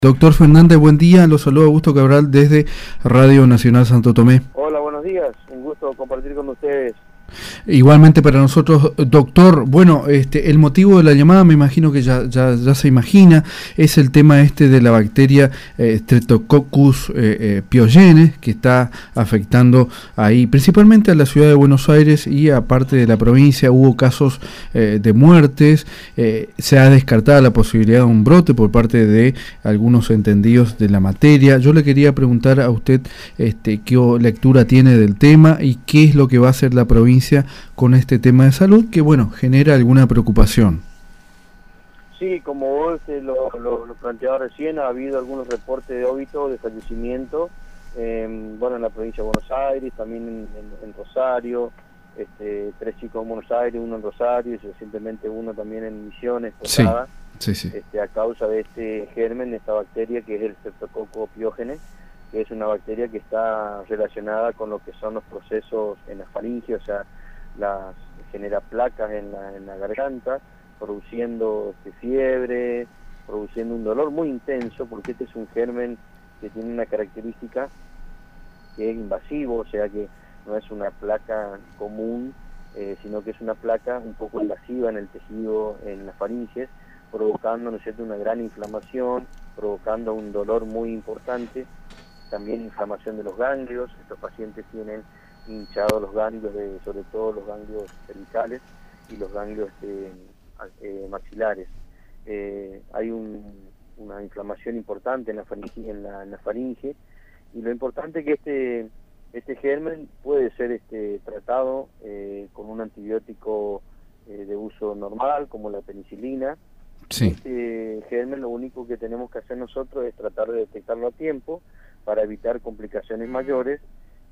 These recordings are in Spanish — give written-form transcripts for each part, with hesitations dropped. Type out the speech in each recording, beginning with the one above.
Doctor Fernández, buen día. Lo saluda Augusto Cabral desde Radio Nacional Santo Tomé. Hola, buenos días. Un gusto compartir con ustedes. Igualmente para nosotros, doctor, bueno, el motivo de la llamada me imagino que ya se imagina, es el tema de la bacteria Streptococcus pyogenes, que está afectando ahí principalmente a la ciudad de Buenos Aires y aparte de la provincia. Hubo casos de muertes, se ha descartado la posibilidad de un brote por parte de algunos entendidos de la materia. Yo le quería preguntar a usted qué lectura tiene del tema y qué es lo que va a hacer la provincia con este tema de salud que, bueno, genera alguna preocupación. Sí, como vos lo planteaba recién, ha habido algunos reportes de óbito, de fallecimiento, en la provincia de Buenos Aires, también en Rosario, 3 chicos en Buenos Aires, 1 en Rosario, y recientemente 1 también en Misiones, Posada, sí. A causa de este germen, de esta bacteria que es el Streptococcus pyogenes, que es una bacteria que está relacionada con lo que son los procesos en la faringe, o sea, genera placas en la garganta, produciendo fiebre, produciendo un dolor muy intenso, porque este es un germen que tiene una característica que es invasivo, o sea que no es una placa común, sino que es una placa un poco invasiva en el tejido, en las faringes, provocando, ¿no es cierto?, una gran inflamación, provocando un dolor muy importante, también inflamación de los ganglios. Estos pacientes tienen hinchados los ganglios, sobre todo los ganglios cervicales y los ganglios maxilares. Hay una inflamación importante en la faringe, y lo importante es que este germen puede ser tratado con un antibiótico de uso normal, como la penicilina. Sí. Este germen, lo único que tenemos que hacer nosotros es tratar de detectarlo a tiempo para evitar complicaciones mayores,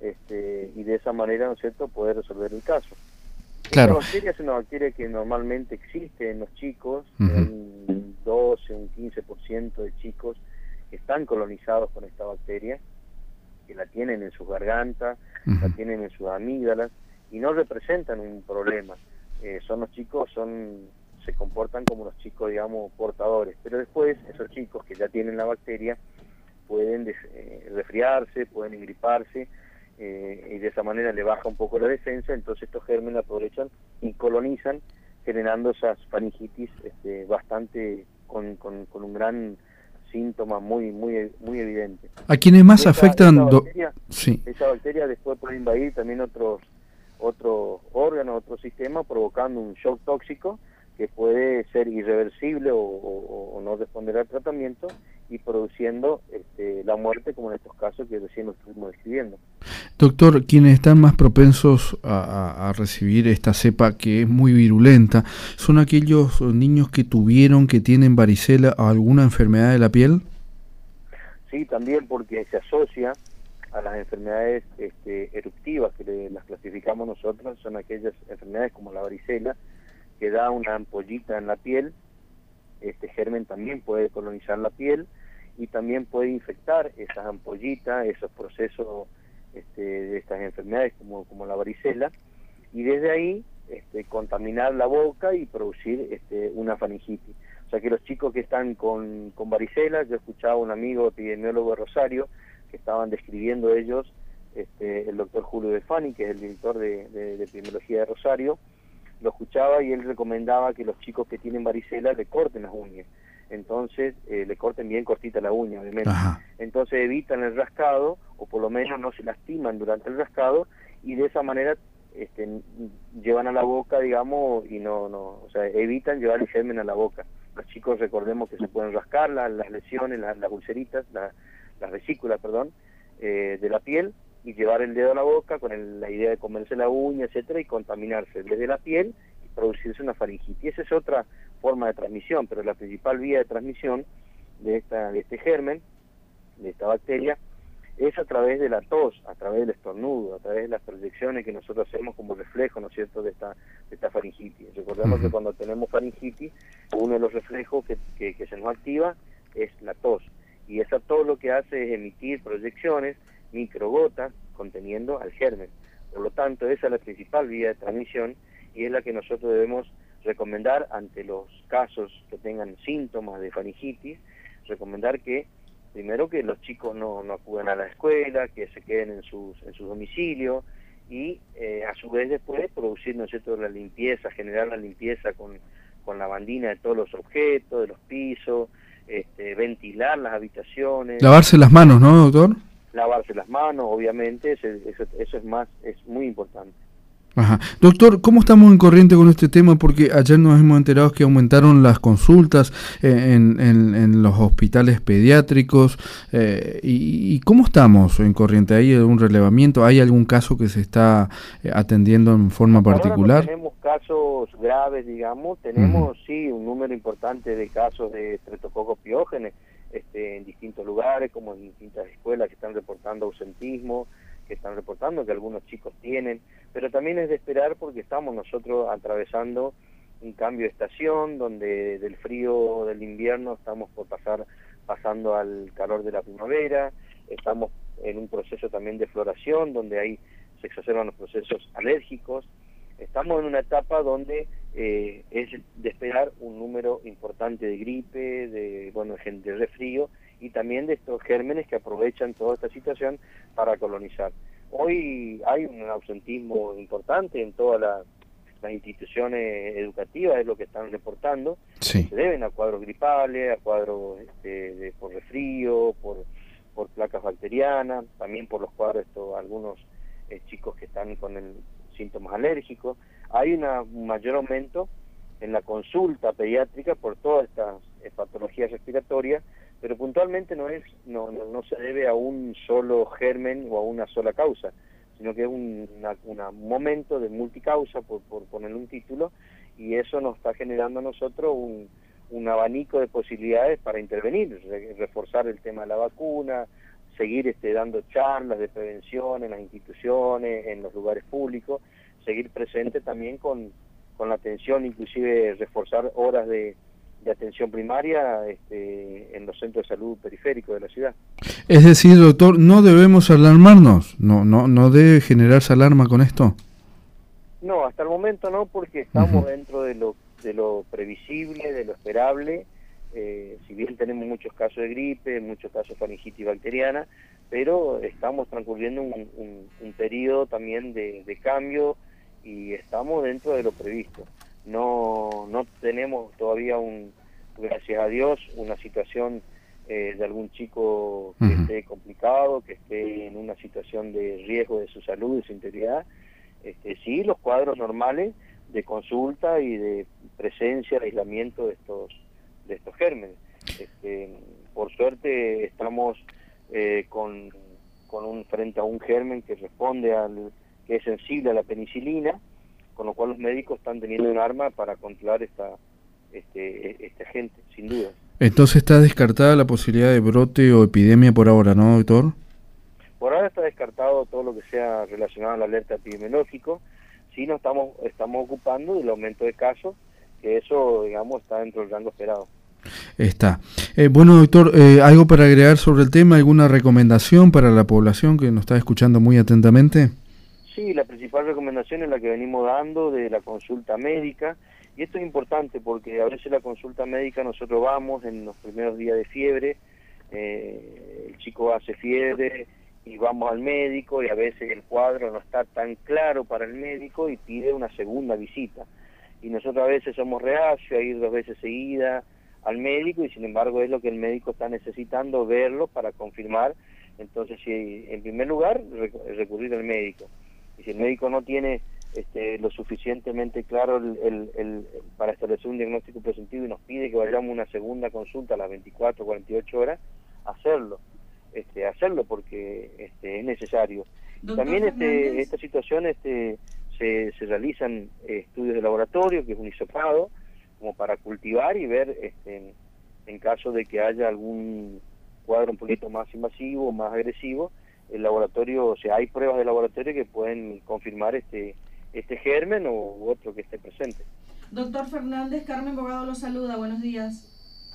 y de esa manera, ¿no es cierto?, poder resolver el caso. Claro. Esta bacteria es una bacteria que normalmente existe en los chicos, Uh-huh. Un 12, un 15% de chicos que están colonizados con esta bacteria, que la tienen en sus gargantas, Uh-huh. la tienen en sus amígdalas, y no representan un problema. Los chicos se comportan como los chicos, digamos, portadores, pero después esos chicos que ya tienen la bacteria pueden resfriarse, pueden engriparse, y de esa manera le baja un poco la defensa. Entonces estos gérmenes aprovechan y colonizan, generando esas faringitis bastante con un gran síntoma muy evidente. ¿A quienes más afectan? Esa bacteria después puede invadir también otros órganos, otro sistema, provocando un shock tóxico que puede ser irreversible o no responder al tratamiento, y produciendo la muerte, como en estos casos que recién lo estuvimos describiendo. Doctor, quienes están más propensos a recibir esta cepa que es muy virulenta, ¿son aquellos niños que tienen varicela o alguna enfermedad de la piel? Sí, también, porque se asocia a las enfermedades eruptivas, que las clasificamos nosotros. Son aquellas enfermedades como la varicela, que da una ampollita en la piel. Este germen también puede colonizar la piel y también puede infectar esas ampollitas, esos procesos de estas enfermedades como la varicela, y desde ahí contaminar la boca y producir una faringitis. O sea que los chicos que están con varicela, yo escuchaba a un amigo epidemiólogo de Rosario que estaban describiendo ellos, el doctor Julio De Fani, que es el director de epidemiología de Rosario, lo escuchaba y él recomendaba que los chicos que tienen varicela le corten las uñas. Entonces, le corten bien cortita la uña, obviamente. Ajá. Entonces evitan el rascado, o por lo menos no se lastiman durante el rascado, y de esa manera llevan a la boca, digamos, y o sea, evitan llevar el germen a la boca. Los chicos, recordemos que se pueden rascar las lesiones, las ulceritas, las vesículas, perdón, de la piel, y llevar el dedo a la boca con la idea de comerse la uña, etcétera, y contaminarse desde la piel y producirse una faringitis. Esa es otra forma de transmisión, pero la principal vía de transmisión de este germen, de esta bacteria, es a través de la tos, a través del estornudo, a través de las proyecciones que nosotros hacemos como reflejo, ¿no es cierto?, de esta faringitis. Recordemos que cuando tenemos faringitis, uno de los reflejos que se nos activa es la tos, y esa tos lo que hace es emitir proyecciones, microgotas, conteniendo al germen. Por lo tanto, esa es la principal vía de transmisión, y es la que nosotros debemos recomendar ante los casos que tengan síntomas de faringitis, recomendar que primero que los chicos no acudan a la escuela, que se queden en sus domicilios, y a su vez después producir, ¿no es cierto?, la limpieza, generar la limpieza con lavandina de todos los objetos, de los pisos, ventilar las habitaciones. Lavarse las manos, ¿no, doctor? Lavarse las manos, obviamente, eso es muy importante. Ajá. Doctor, ¿cómo estamos en corriente con este tema? Porque ayer nos hemos enterado que aumentaron las consultas en los hospitales pediátricos. ¿Y cómo estamos en corriente? ¿Hay algún relevamiento? ¿Hay algún caso que se está atendiendo en forma particular? Ahora no tenemos casos graves, digamos. Tenemos, sí, un número importante de casos de estreptococcus piógenes en distintos lugares, como en distintas escuelas que están reportando ausentismo, que están reportando que algunos chicos tienen, pero también es de esperar porque estamos nosotros atravesando un cambio de estación, donde del frío del invierno estamos pasando al calor de la primavera, estamos en un proceso también de floración, donde ahí se exacerban los procesos alérgicos, estamos en una etapa donde es de esperar un número importante de gripe, de resfrío, y también de estos gérmenes que aprovechan toda esta situación para colonizar. Hoy hay un ausentismo importante en todas las instituciones educativas, es lo que están reportando. Sí. Se deben a cuadros gripales, a cuadros por resfrío, por placas bacterianas, también por los cuadros algunos chicos que están con síntomas alérgicos. Hay un mayor aumento en la consulta pediátrica por todas estas patologías respiratorias, pero puntualmente no se debe a un solo germen o a una sola causa, sino que es un momento de multicausa, por ponerle un título, y eso nos está generando a nosotros un abanico de posibilidades para intervenir, reforzar el tema de la vacuna, seguir dando charlas de prevención en las instituciones, en los lugares públicos, seguir presente también con la atención, inclusive reforzar horas de atención primaria en los centros de salud periféricos de la ciudad. Es decir, doctor, no debemos alarmarnos, no debe generarse alarma con esto. No, hasta el momento no, porque estamos dentro de lo previsible, de lo esperable. Si bien tenemos muchos casos de gripe, muchos casos de faringitis bacteriana, pero estamos transcurriendo un periodo también de cambio y estamos dentro de lo previsto. No tenemos todavía gracias a Dios, una situación de algún chico que esté complicado, que esté en una situación de riesgo de su salud, de su integridad. Sí, los cuadros normales de consulta y de presencia, de aislamiento de estos gérmenes. Por suerte estamos frente a un germen que responde que es sensible a la penicilina, con lo cual los médicos están teniendo un arma para controlar este agente, sin duda. Entonces está descartada la posibilidad de brote o epidemia por ahora, ¿no, doctor? Por ahora está descartado todo lo que sea relacionado a la alerta epidemiológico. Sí nos estamos ocupando del aumento de casos, que eso, digamos, está dentro del rango esperado. Está. Bueno, doctor, ¿algo para agregar sobre el tema? ¿Alguna recomendación para la población que nos está escuchando muy atentamente? Sí, la principal recomendación es la que venimos dando de la consulta médica, y esto es importante porque a veces la consulta médica nosotros vamos en los primeros días de fiebre, el chico hace fiebre y vamos al médico y a veces el cuadro no está tan claro para el médico y pide una segunda visita. Y nosotros a veces somos reacios a ir 2 veces seguidas al médico y sin embargo es lo que el médico está necesitando, verlo para confirmar. Entonces, si en primer lugar, recurrir al médico. Y si el médico no tiene lo suficientemente claro para establecer un diagnóstico preventivo y nos pide que vayamos a una segunda consulta a las 24 o 48 horas, hacerlo porque es necesario. También esta situación se realizan estudios de laboratorio, que es un hisopado, como para cultivar y ver en caso de que haya algún cuadro un poquito más invasivo, más agresivo, el laboratorio, o sea, hay pruebas de laboratorio que pueden confirmar este germen u otro que esté presente. Doctor Fernández, Carmen Bogado lo saluda, buenos días.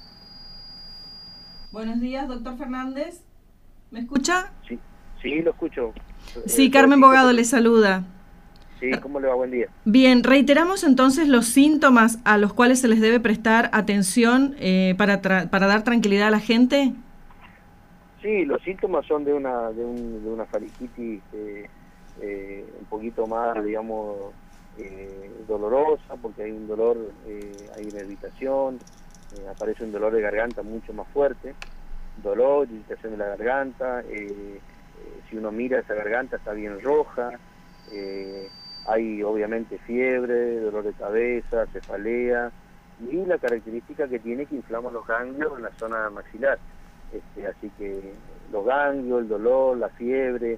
Buenos días, doctor Fernández. ¿Me escucha? Sí, lo escucho. Sí, Carmen Bogado le saluda. Sí, ¿cómo le va? Buen día. Bien, reiteramos entonces los síntomas a los cuales se les debe prestar atención para dar tranquilidad a la gente. Sí, los síntomas son de una faringitis un poquito más, digamos, dolorosa, porque hay un dolor, hay una irritación, aparece un dolor de garganta mucho más fuerte, dolor, irritación de la garganta, si uno mira esa garganta está bien roja, hay obviamente fiebre, dolor de cabeza, cefalea, y la característica que tiene que inflama los ganglios en la zona maxilar. Así que los ganglios, el dolor, la fiebre,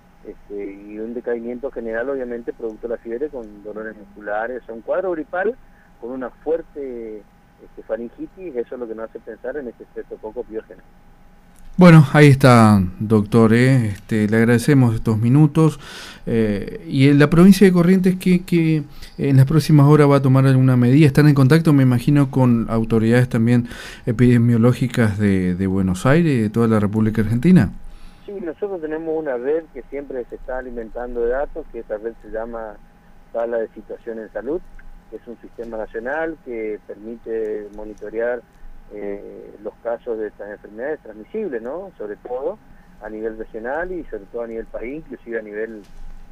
y un decaimiento general obviamente producto de la fiebre con dolores musculares, o sea, un cuadro gripal con una fuerte faringitis, eso es lo que nos hace pensar en este Streptococcus pyogenes. Bueno, ahí está, doctor, le agradecemos estos minutos. Y en la provincia de Corrientes, que en las próximas horas va a tomar alguna medida? ¿Están en contacto, me imagino, con autoridades también epidemiológicas de Buenos Aires y de toda la República Argentina? Sí, nosotros tenemos una red que siempre se está alimentando de datos, que esa red se llama Sala de Situación en Salud, que es un sistema nacional que permite monitorear los casos de estas enfermedades transmisibles, ¿no? Sobre todo a nivel regional y sobre todo a nivel país, inclusive a nivel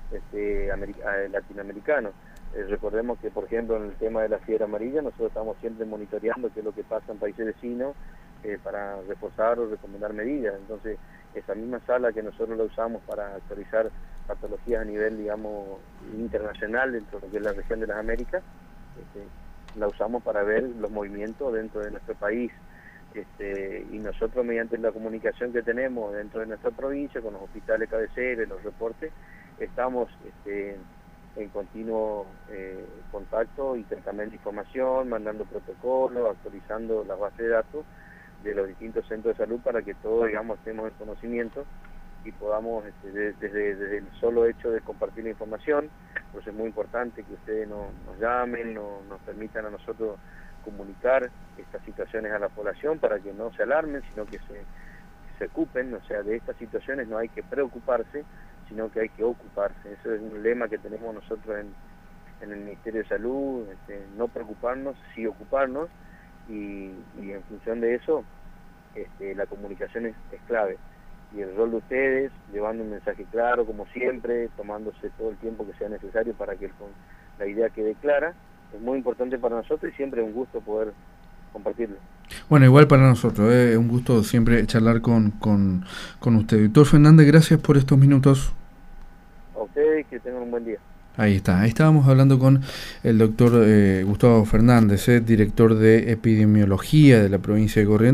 latinoamericano. Recordemos que, por ejemplo, en el tema de la fiebre amarilla, nosotros estamos siempre monitoreando qué es lo que pasa en países vecinos para reforzar o recomendar medidas. Entonces, esa misma sala que nosotros la usamos para actualizar patologías a nivel, digamos, internacional dentro de lo que es la región de las Américas, la usamos para ver los movimientos dentro de nuestro país, y nosotros, mediante la comunicación que tenemos dentro de nuestra provincia con los hospitales cabecera, los reportes, estamos en continuo contacto, intercambiando información, mandando protocolos, actualizando las bases de datos de los distintos centros de salud para que todos, digamos, estemos en conocimiento y podamos, desde el solo hecho de compartir la información. Pues es muy importante que ustedes nos llamen, nos permitan a nosotros comunicar estas situaciones a la población para que no se alarmen, sino que se ocupen. O sea, de estas situaciones no hay que preocuparse, sino que hay que ocuparse. Eso es un lema que tenemos nosotros en el Ministerio de Salud, no preocuparnos, sí ocuparnos, y en función de eso la comunicación es clave. Y el rol de ustedes, llevando un mensaje claro, como siempre, tomándose todo el tiempo que sea necesario para que la idea quede clara, es muy importante para nosotros y siempre es un gusto poder compartirlo. Bueno, igual para nosotros, es un gusto siempre charlar con usted. Doctor Fernández, gracias por estos minutos. A ustedes, que tengan un buen día. Ahí está, ahí estábamos hablando con el doctor Gustavo Fernández, director de epidemiología de la provincia de Corrientes.